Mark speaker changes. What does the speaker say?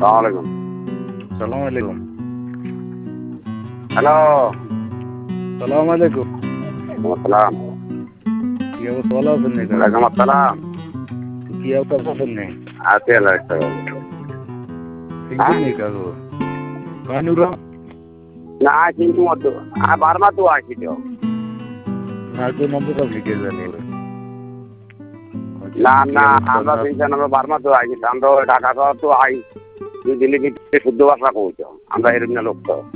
Speaker 1: সালামালাইকুম।
Speaker 2: সালাম আলাইকুম।
Speaker 1: হ্যালো।
Speaker 2: সালাম আলাইকুম।
Speaker 1: সালাম।
Speaker 2: কি অবস্থা, ভালো আছেন নি?
Speaker 1: ওয়ালাইকুম আসসালাম।
Speaker 2: কি অবস্থা আছেন নি?
Speaker 1: আছি আল্লাহ রাখছে।
Speaker 2: সিঙ্গেল নেই কাগো কানুরা
Speaker 1: না কিন্তু মতো বারমা তো আসি তো
Speaker 2: না তো নম্বর সব লিখে জানি
Speaker 1: না না আমরা তিনজন আমরা বারমা তো আসি আমরা ঢাকা শহর তো আই তুই দিল্লি শুদ্ধ ভাষা কৌছ আমরা এরকম লোক তো